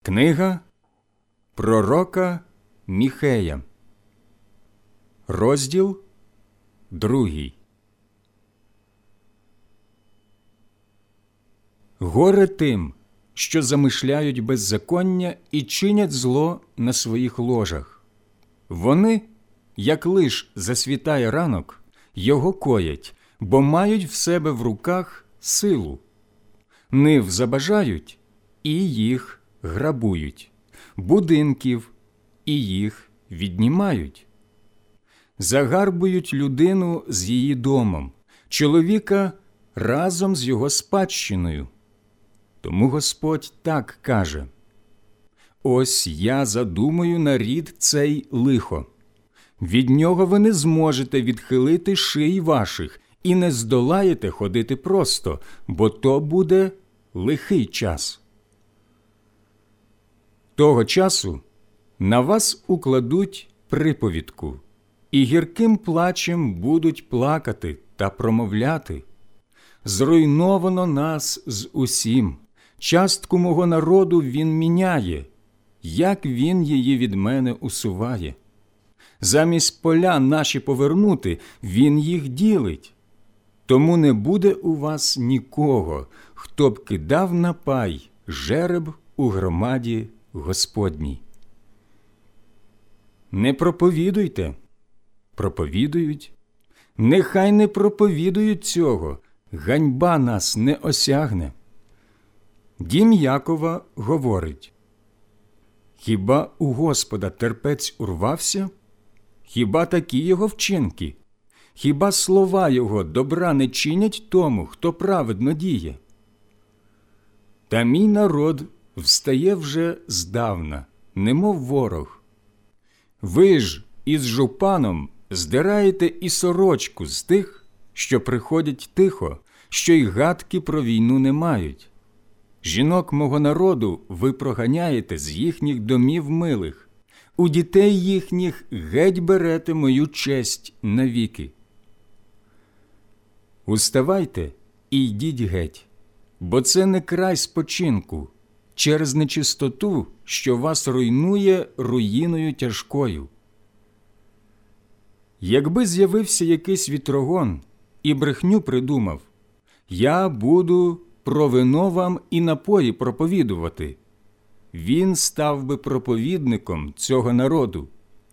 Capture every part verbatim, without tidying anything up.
Книга пророка Міхея, розділ другий. Горе тим, що замишляють беззаконня і чинять зло на своїх ложах. Вони, як лиш засвітає ранок, його коять, бо мають в себе в руках силу. Нив забажають, і їх грабують, будинків, і їх віднімають. Загарбують людину з її домом, чоловіка разом з його спадщиною. Тому Господь так каже: «Ось я задумаю на рід цей лихо. Від нього ви не зможете відхилити ший ваших і не здолаєте ходити просто, бо то буде лихий час. Того часу на вас укладуть приповідку, і гірким плачем будуть плакати та промовляти: зруйновано нас з усім, частку мого народу він міняє, як він її від мене усуває. Замість поля наші повернути, він їх ділить. Тому не буде у вас нікого, хто б кидав на пай жереб у громаді Господній. Не проповідуйте. Проповідують. Нехай не проповідують цього, ганьба нас не осягне. Дім Якова говорить: хіба у Господа терпець урвався? Хіба такі його вчинки? Хіба слова його добра не чинять тому, хто праведно діє? Та мій народ встає вже здавна, немов ворог. Ви ж із жупаном здираєте і сорочку з тих, що приходять тихо, що й гадки про війну не мають. Жінок мого народу ви проганяєте з їхніх домів милих, у дітей їхніх геть берете мою честь навіки. Уставайте і йдіть геть, бо це не край спочинку, через нечистоту, що вас руйнує руїною тяжкою. Якби з'явився якийсь вітрогон і брехню придумав: я буду про вино вам і напої проповідувати, він став би проповідником цього народу.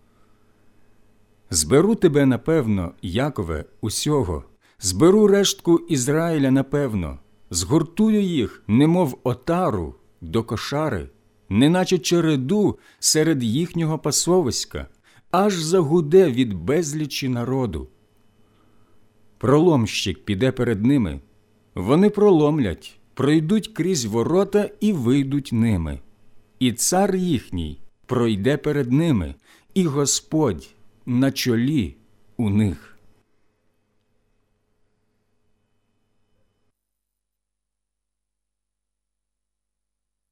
Зберу тебе, напевно, Якове, усього, зберу рештку Ізраїля, напевно, згуртую їх, немов отару, до кошари, неначе череду серед їхнього пасовиська, аж загуде від безлічі народу. Проломщик піде перед ними, вони проломлять, пройдуть крізь ворота і вийдуть ними. І цар їхній пройде перед ними, і Господь на чолі у них.